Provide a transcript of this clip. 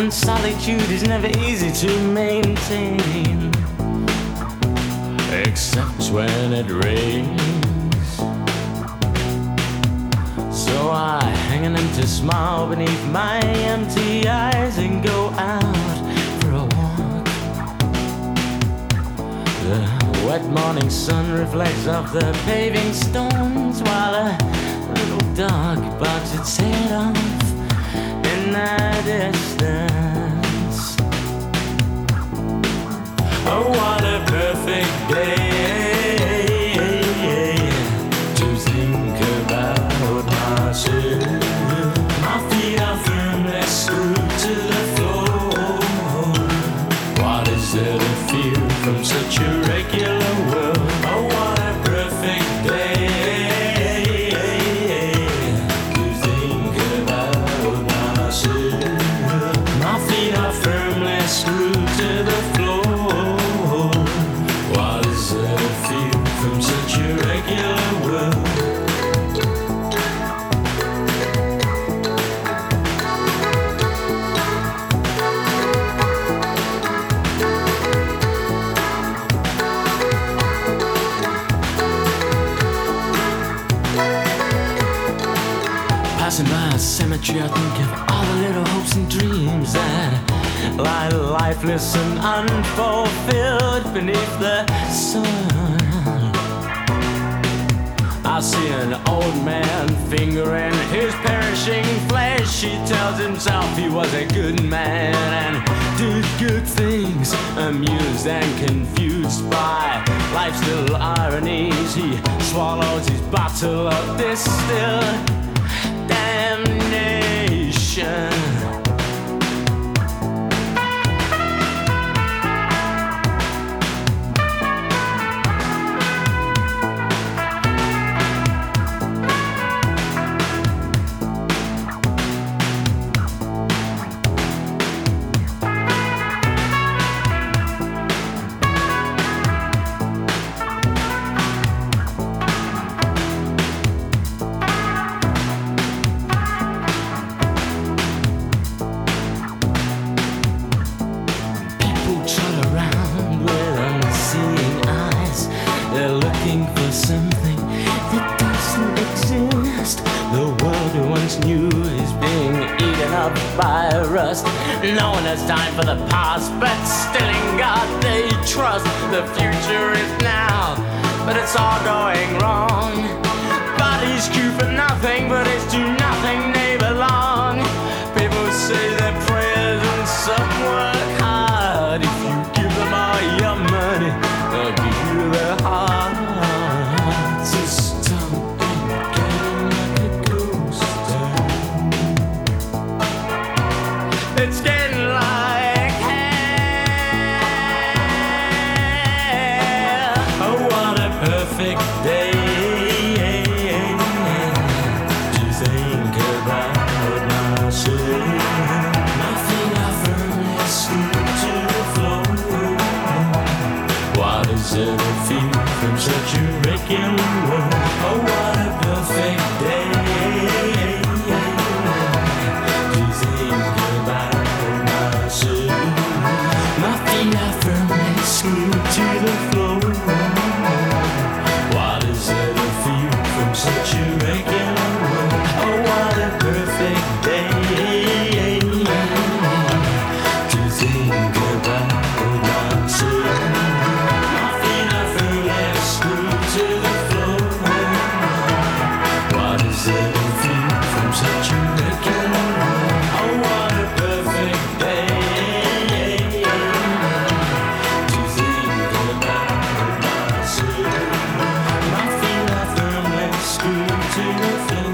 and solitude is never easy to maintain, except when it rains. So I hang an empty smile beneath my empty eyes and go out for a walk. The wet morning sun reflects off the paving stones, while a little dog barks its head off in the distance. Oh, what a perfect day to think about myself. My feet are firmly screwed to the floor. What is there to fear from such a regular world? Oh, what a perfect day to think about myself. My feet are firmly screwed to the floor. What is there to fear from such a regular world? Passing by a cemetery, I think of all the little hopes and dreams that lie lifeless and unfulfilled beneath the sun. I see an old man fingering his perishing flesh. He tells himself he was a good man and did good things, amused and confused by life's little ironies. He swallows his bottle of distilled damnation. They're looking for something that doesn't exist. The world we once knew is being eaten up by rust. No one has time for the past, but still in God they trust. The future is now, but it's all going wrong. Bodies queue for nothing, but it's to nothing they belong. People say their prayers and some work hard. If you give them all your money, they'll give you their hearts. It's dumb and getting like a ghost town. It's getting like hell. Oh, what a perfect day to think about myself. My feet are firmly screwed to the floor. What is there to fear from such a regular world? Oh, what a perfect day to think about myself. My feet are firmly screwed to the floor. What is there to fear from such a regular world? Oh, what a perfect day to think about myself. My feet are firmly screwed to the floor. What is there to fear from such a regular world? Oh, what a perfect day to think about myself. My feet are firmly screwed to the floor.